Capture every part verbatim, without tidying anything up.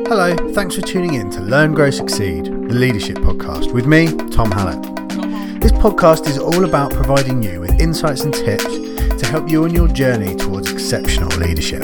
Hello, thanks for tuning in to Learn, Grow, Succeed, the Leadership Podcast with me, Tom Hallett. This podcast is all about providing you with insights and tips to help you on your journey towards exceptional leadership.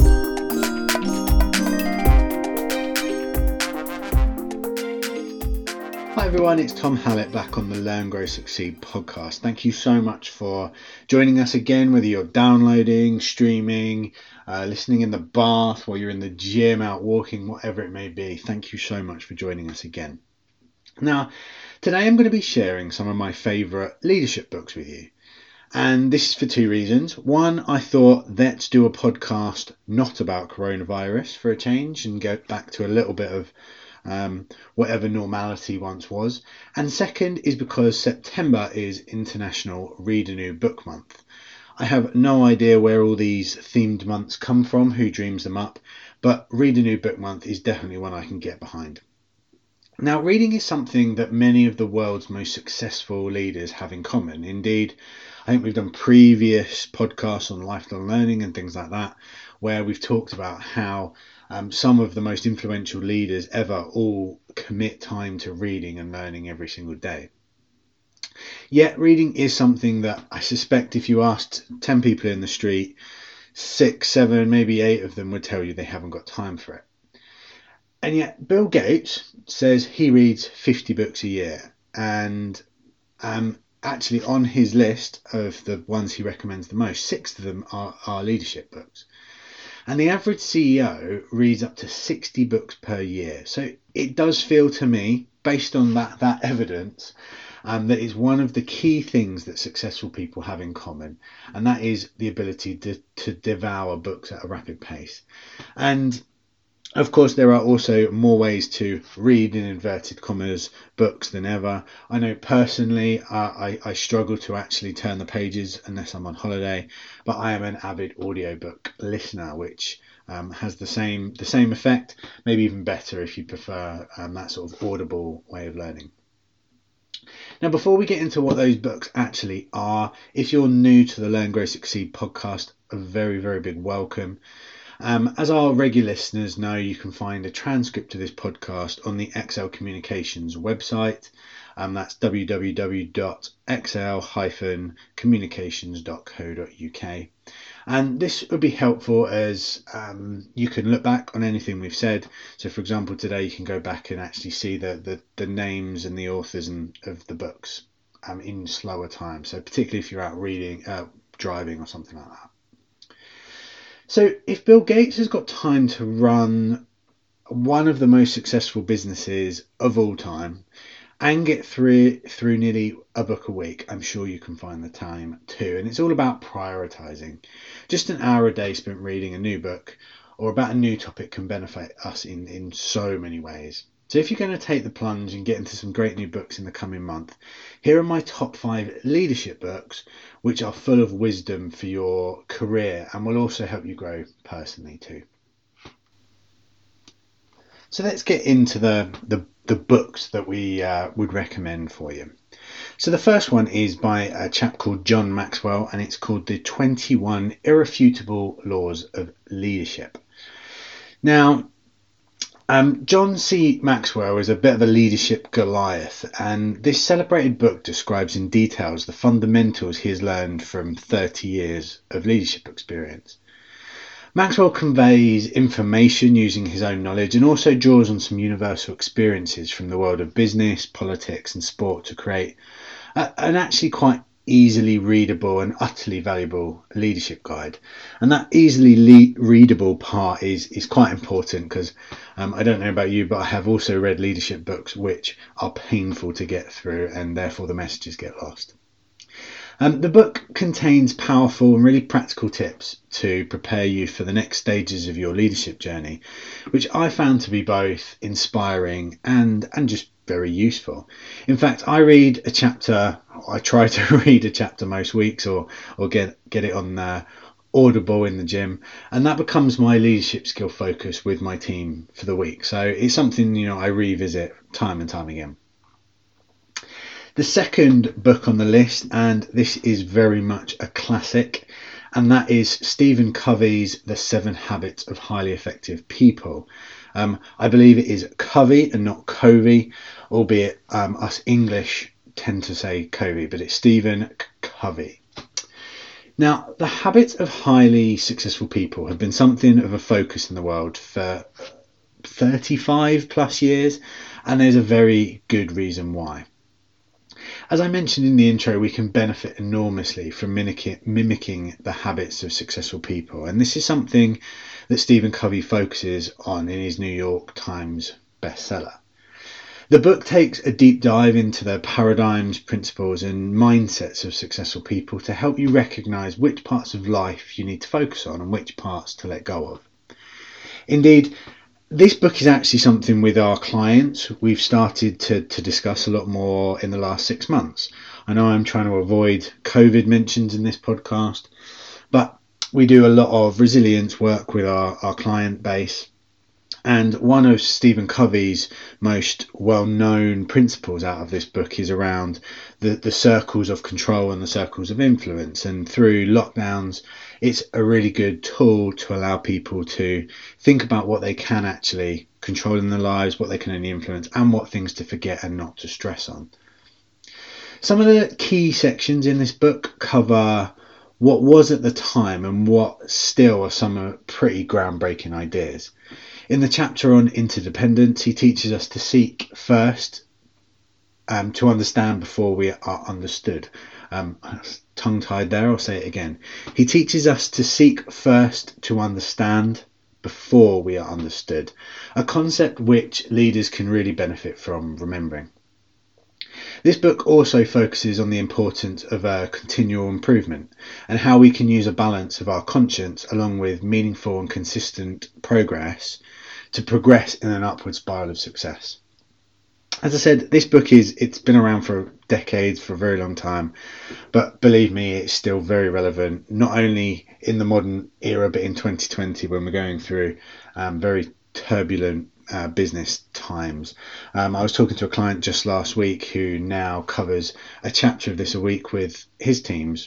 Hi everyone, it's Tom Hallett back on the Learn, Grow, Succeed podcast. Thank you so much for joining us again, whether you're downloading, streaming, uh, listening in the bath, or you're in the gym, out walking, whatever it may be. Thank you so much for joining us again. Now, today I'm going to be sharing some of my favourite leadership books with you. And this is for two reasons. One, I thought let's do a podcast not about coronavirus for a change and go back to a little bit of um, whatever normality once was. And second is because September is International Read a New Book Month. I have no idea where all these themed months come from, who dreams them up, but Read a New Book Month is definitely one I can get behind. Now, reading is something that many of the world's most successful leaders have in common. Indeed, I think we've done previous podcasts on lifelong learning and things like that, where we've talked about how um, some of the most influential leaders ever all commit time to reading and learning every single day. Yet reading is something that I suspect if you asked ten people in the street, six, seven, maybe eight of them would tell you they haven't got time for it. And yet Bill Gates says he reads fifty books a year, and um, actually on his list of the ones he recommends the most, six of them are, are leadership books. And the average C E O reads up to sixty books per year. So it does feel to me, based on that, that evidence, um, that is one of the key things that successful people have in common. And that is the ability to, to devour books at a rapid pace. And of course, there are also more ways to read, in inverted commas, books than ever. I know personally, uh, I, I struggle to actually turn the pages unless I'm on holiday, but I am an avid audiobook listener, which um, has the same the same effect, maybe even better if you prefer um, that sort of audible way of learning. Now, before we get into what those books actually are, if you're new to the Learn, Grow, Succeed podcast, a very, very big welcome. Um, as our regular listeners know, you can find a transcript of this podcast on the X L Communications website. Um, that's w w w dot x l dash communications dot co dot u k. And this would be helpful as um, you can look back on anything we've said. So, for example, today you can go back and actually see the, the, the names and the authors and, of the books um, in slower time. So particularly if you're out reading, uh, driving or something like that. So if Bill Gates has got time to run one of the most successful businesses of all time and get through through nearly a book a week, I'm sure you can find the time too. And it's all about prioritizing. Just an hour a day spent reading a new book or about a new topic can benefit us in, in so many ways. So if you're going to take the plunge and get into some great new books in the coming month, here are my top five leadership books, which are full of wisdom for your career and will also help you grow personally too. So let's get into the, the, the books that we uh, would recommend for you. So the first one is by a chap called John Maxwell, and it's called The twenty-one Irrefutable Laws of Leadership. Now, Um, John C. Maxwell is a bit of a leadership Goliath, and this celebrated book describes in details the fundamentals he has learned from thirty years of leadership experience. Maxwell conveys information using his own knowledge and also draws on some universal experiences from the world of business, politics and sport to create a, an actually quite easily readable and utterly valuable leadership guide. And that easily le- readable part is is quite important because um, I don't know about you, but I have also read leadership books which are painful to get through and therefore the messages get lost. Um, the book contains powerful and really practical tips to prepare you for the next stages of your leadership journey, which I found to be both inspiring and and just very useful. In fact, I read a chapter, I try to read a chapter most weeks or or get get it on uh, Audible in the gym, and that becomes my leadership skill focus with my team for the week. So it's something, you know, I revisit time and time again. The second book on the list, and this is very much a classic, and that is Stephen Covey's The Seven Habits of Highly Effective People. Um, I believe it is Covey and not Covey, albeit um, us English tend to say Covey, but it's Stephen Covey. Now, the habits of highly successful people have been something of a focus in the world for thirty-five plus years, and there's a very good reason why. As I mentioned in the intro, we can benefit enormously from mimicking, mimicking the habits of successful people, and this is something that Stephen Covey focuses on in his New York Times bestseller. The book takes a deep dive into the paradigms, principles and mindsets of successful people to help you recognise which parts of life you need to focus on and which parts to let go of. Indeed, this book is actually something with our clients we've started to, to discuss a lot more in the last six months. I know I'm trying to avoid COVID mentions in this podcast, but we do a lot of resilience work with our, our client base. And one of Stephen Covey's most well-known principles out of this book is around the, the circles of control and the circles of influence. And through lockdowns, it's a really good tool to allow people to think about what they can actually control in their lives, what they can only influence, and what things to forget and not to stress on. Some of the key sections in this book cover what was at the time and what still are some pretty groundbreaking ideas. In the chapter on interdependence, he teaches us to seek first um, to understand before we are understood. Um, tongue-tied there, I'll say it again. He teaches us to seek first to understand before we are understood, a concept which leaders can really benefit from remembering. This book also focuses on the importance of uh, continual improvement and how we can use a balance of our conscience along with meaningful and consistent progress to progress in an upward spiral of success. As I said, this book is, it's been around for decades, for a very long time, but believe me, it's still very relevant, not only in the modern era, but in twenty twenty when we're going through um, very turbulent uh, business times. Um, I was talking to a client just last week who now covers a chapter of this a week with his teams,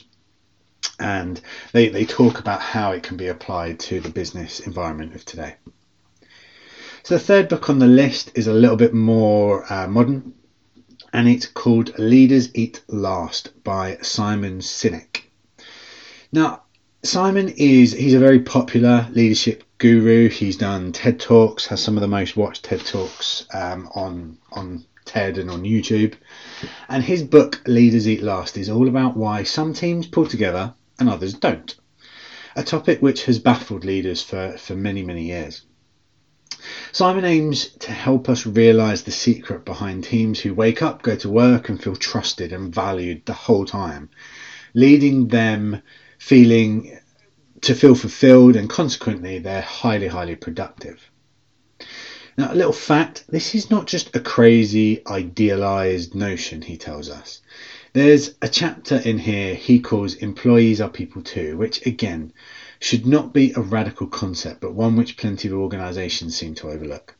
and they, they talk about how it can be applied to the business environment of today. So the third book on the list is a little bit more uh, modern, and it's called Leaders Eat Last by Simon Sinek. Now, Simon is, he's a very popular leadership guru. He's done TED Talks, has some of the most watched TED Talks um, on, on TED and on YouTube. And his book, Leaders Eat Last, is all about why some teams pull together and others don't. A topic which has baffled leaders for, for many, many years. Simon aims to help us realise the secret behind teams who wake up, go to work and feel trusted and valued the whole time, leading them feeling to feel fulfilled, and consequently they're highly, highly productive. Now, a little fact, this is not just a crazy idealised notion, he tells us. There's a chapter in here he calls Employees Are People Too, which again should not be a radical concept, but one which plenty of organisations seem to overlook.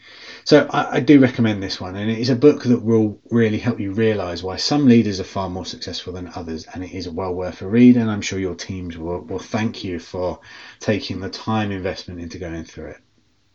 So I, I do recommend this one, and it is a book that will really help you realise why some leaders are far more successful than others, and it is well worth a read, and I'm sure your teams will, will thank you for taking the time investment into going through it.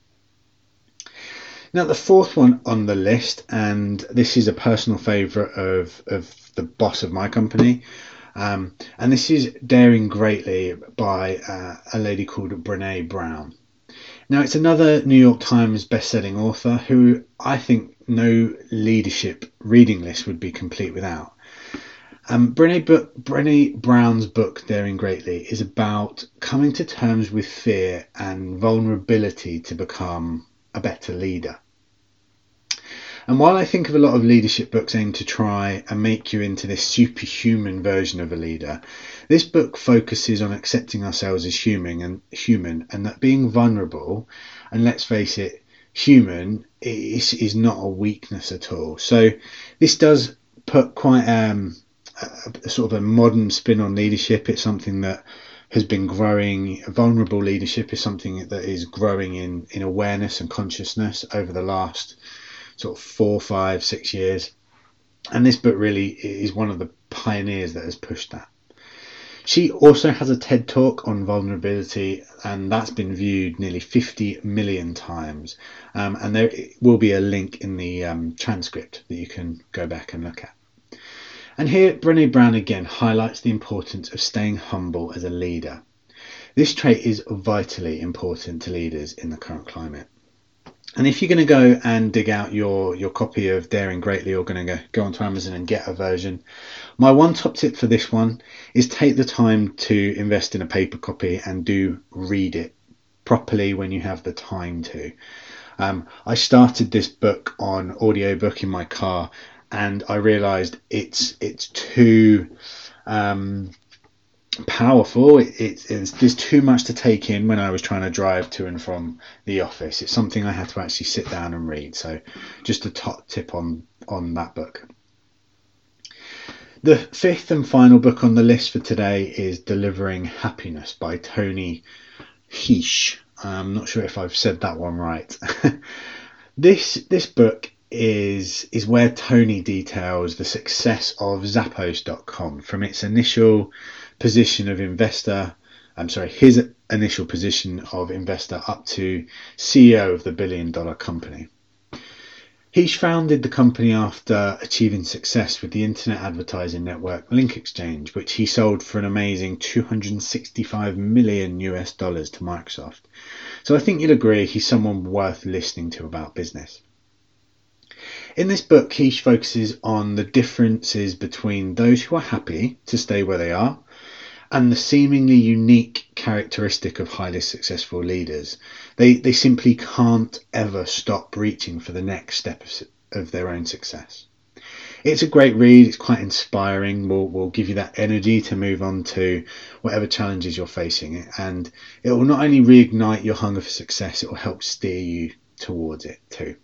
Now, the fourth one on the list, and this is a personal favourite of, of the boss of my company, um, and this is Daring Greatly by uh, a lady called Brené Brown. Now, it's another New York Times best-selling author who I think no leadership reading list would be complete without. Um, Brené, book, Brené Brown's book, Daring Greatly, is about coming to terms with fear and vulnerability to become a better leader. And while I think of a lot of leadership books aim to try and make you into this superhuman version of a leader, this book focuses on accepting ourselves as human and human, and that being vulnerable, and let's face it, human is, is not a weakness at all. So this does put quite um, a, a sort of a modern spin on leadership. It's something that has been growing. Vulnerable leadership is something that is growing in, in awareness and consciousness over the last sort of four, five, six years. And this book really is one of the pioneers that has pushed that. She also has a TED Talk on vulnerability, and that's been viewed nearly fifty million times. Um, and there will be a link in the um, transcript that you can go back and look at. And here, Brené Brown again highlights the importance of staying humble as a leader. This trait is vitally important to leaders in the current climate. And if you're going to go and dig out your, your copy of Daring Greatly, or going to go, go onto Amazon and get a version, my one top tip for this one is take the time to invest in a paper copy and do read it properly when you have the time to. Um, I started this book on audiobook in my car, and I realised it's it's too um, powerful. It, it, it's there's too much to take in when I was trying to drive to and from the office. It's something I had to actually sit down and read. So just a top tip on on that book. The fifth and final book on the list for today is Delivering Happiness by Tony Hsieh. I'm not sure if I've said that one right. this this book is is where Tony details the success of Zappos dot com from its initial position of investor, I'm sorry, his initial position of investor up to C E O of the billion dollar company. He founded the company after achieving success with the internet advertising network Link Exchange, which he sold for an amazing two hundred sixty-five million U S dollars to Microsoft. So I think you'll agree he's someone worth listening to about business. In this book, Hsieh focuses on the differences between those who are happy to stay where they are and the seemingly unique characteristic of highly successful leaders. They they simply can't ever stop reaching for the next step of, of their own success. It's a great read. It's quite inspiring. Will will give you that energy to move on to whatever challenges you're facing, and it will not only reignite your hunger for success, it will help steer you towards it too.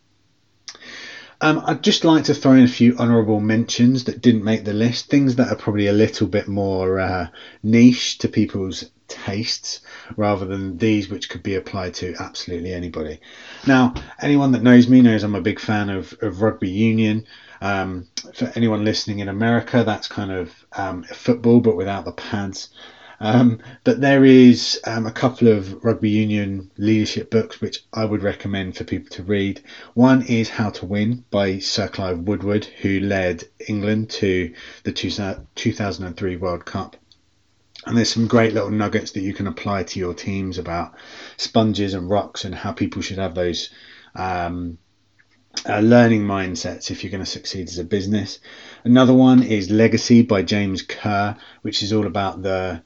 Um, I'd just like to throw in a few honourable mentions that didn't make the list, things that are probably a little bit more uh, niche to people's tastes rather than these which could be applied to absolutely anybody. Now, anyone that knows me knows I'm a big fan of, of rugby union. Um, for anyone listening in America, that's kind of um, football but without the pads. Um, but there is um, a couple of rugby union leadership books which I would recommend for people to read. One is How to Win by Sir Clive Woodward, who led England to the two thousand three World Cup. And there's some great little nuggets that you can apply to your teams about sponges and rocks and how people should have those um, uh, learning mindsets if you're going to succeed as a business. Another one is Legacy by James Kerr, which is all about the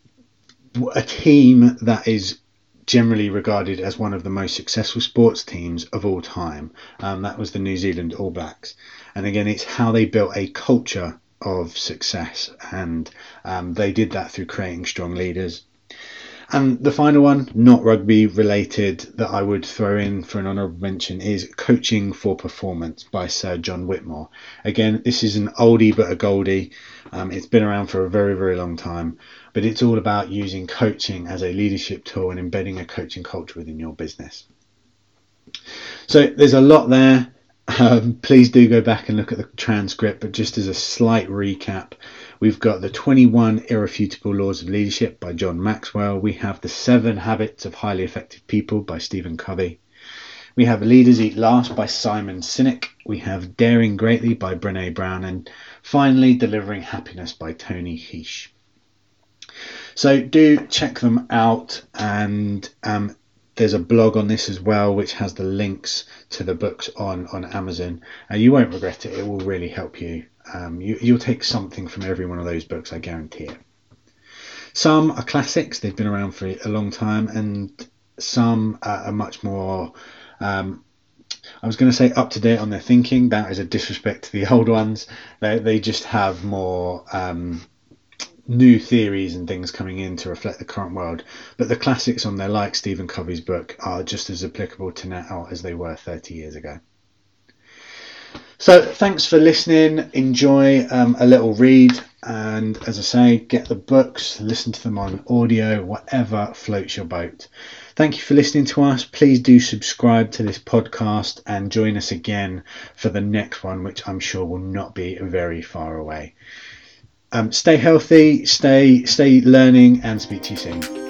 a team that is generally regarded as one of the most successful sports teams of all time. Um, that was the New Zealand All Blacks. And again, it's how they built a culture of success, and um, they did that through creating strong leaders. And the final one, not rugby related, that I would throw in for an honourable mention is Coaching for Performance by Sir John Whitmore. Again, this is an oldie but a goldie. Um, it's been around for a very, very long time, but it's all about using coaching as a leadership tool and embedding a coaching culture within your business. So there's a lot there. Um, please do go back and look at the transcript, but just as a slight recap, we've got the twenty-one Irrefutable Laws of Leadership by John Maxwell. We have the seven Habits of Highly Effective People by Stephen Covey. We have Leaders Eat Last by Simon Sinek. We have Daring Greatly by Brené Brown. And finally, Delivering Happiness by Tony Hsieh. So do check them out, and um, there's a blog on this as well, which has the links to the books on, on Amazon. Uh, you won't regret it. It will really help you. Um, you. You'll take something from every one of those books, I guarantee it. Some are classics. They've been around for a long time, and some uh, are much more, um, I was going to say up to date on their thinking. That is a disrespect to the old ones. They, they just have more Um, new theories and things coming in to reflect the current world, but the classics on there, like Stephen Covey's book, are just as applicable to now as they were thirty years ago. So thanks for listening. Enjoy um, a little read, and as I say, get the books, listen to them on audio, whatever floats your boat. Thank you for listening to us. Please do subscribe to this podcast and join us again for the next one, which I'm sure will not be very far away. Um, stay healthy, stay stay learning, and speak to you soon.